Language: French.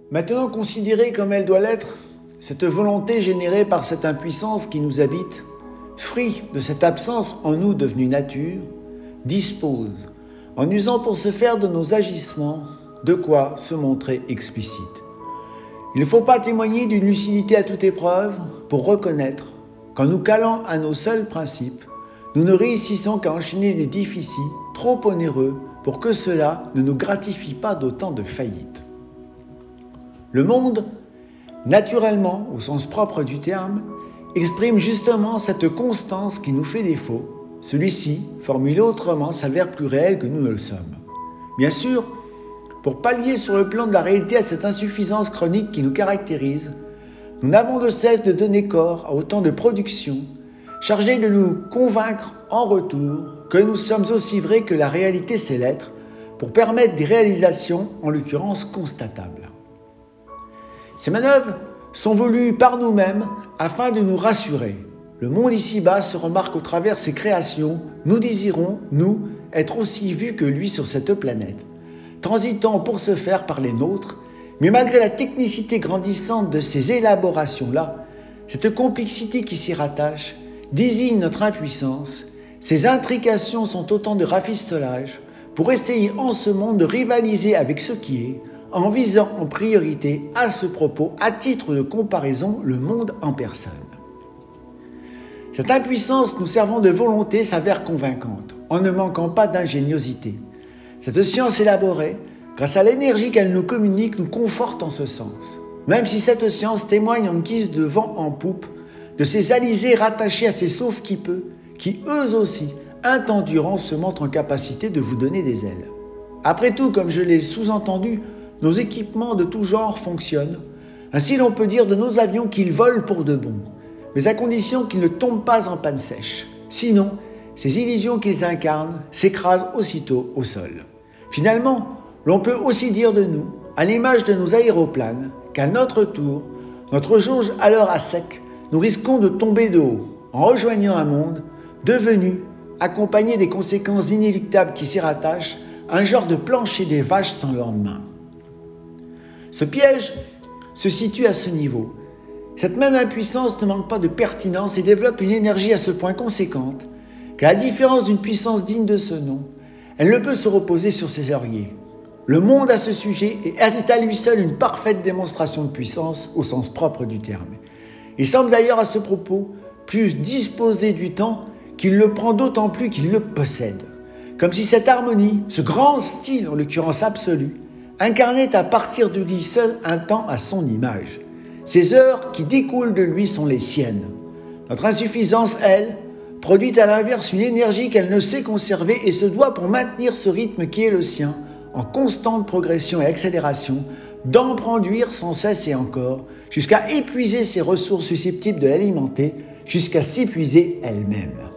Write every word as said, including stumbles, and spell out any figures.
Maintenant considérée comme elle doit l'être, cette volonté générée par cette impuissance qui nous habite, fruit de cette absence en nous devenue nature, dispose, en usant pour se faire de nos agissements, de quoi se montrer explicite. Il ne faut pas témoigner d'une lucidité à toute épreuve pour reconnaître qu'en nous calant à nos seuls principes, nous ne réussissons qu'à enchaîner des déficits trop onéreux pour que cela ne nous gratifie pas d'autant de faillites. Le monde, naturellement, au sens propre du terme, exprime justement cette constance qui nous fait défaut. Celui-ci, formulé autrement, s'avère plus réel que nous ne le sommes. Bien sûr, pour pallier sur le plan de la réalité à cette insuffisance chronique qui nous caractérise, nous n'avons de cesse de donner corps à autant de productions, chargées de nous convaincre en retour que nous sommes aussi vrais que la réalité sait l'être, pour permettre des réalisations, en l'occurrence constatables. Ces manœuvres sont voulues par nous-mêmes afin de nous rassurer. Le monde ici-bas se remarque au travers ses créations. Nous désirons, nous, être aussi vus que lui sur cette planète, transitant pour ce faire par les nôtres, mais malgré la technicité grandissante de ces élaborations-là, cette complexité qui s'y rattache désigne notre impuissance. Ces intrications sont autant de rafistolages pour essayer en ce monde de rivaliser avec ce qui est, en visant en priorité à ce propos, à titre de comparaison, le monde en personne. Cette impuissance nous servant de volonté s'avère convaincante, en ne manquant pas d'ingéniosité. Cette science élaborée, grâce à l'énergie qu'elle nous communique, nous conforte en ce sens. Même si cette science témoigne en guise de vent en poupe de ces alizés rattachés à ces sauve-qui-peut, qui eux aussi, un temps durant, se montrent en capacité de vous donner des ailes. Après tout, comme je l'ai sous-entendu, nos équipements de tout genre fonctionnent. Ainsi, l'on peut dire de nos avions qu'ils volent pour de bon, mais à condition qu'ils ne tombent pas en panne sèche. Sinon, ces illusions qu'ils incarnent s'écrasent aussitôt au sol. Finalement, l'on peut aussi dire de nous, à l'image de nos aéroplanes, qu'à notre tour, notre jauge alors à sec, nous risquons de tomber de haut, en rejoignant un monde devenu, accompagné des conséquences inéluctables qui s'y rattachent, un genre de plancher des vaches sans lendemain. Ce piège se situe à ce niveau. Cette même impuissance ne manque pas de pertinence et développe une énergie à ce point conséquente qu'à la différence d'une puissance digne de ce nom, elle ne peut se reposer sur ses lauriers. Le monde à ce sujet est à lui seul une parfaite démonstration de puissance au sens propre du terme. Il semble d'ailleurs à ce propos plus disposé du temps qu'il le prend d'autant plus qu'il le possède. Comme si cette harmonie, ce grand style en l'occurrence absolu, incarnait à partir de lui seul un temps à son image. Ces heures qui découlent de lui sont les siennes. Notre insuffisance, elle, produit à l'inverse une énergie qu'elle ne sait conserver et se doit pour maintenir ce rythme qui est le sien, en constante progression et accélération, d'en produire sans cesse et encore, jusqu'à épuiser ses ressources susceptibles de l'alimenter, jusqu'à s'épuiser elle-même.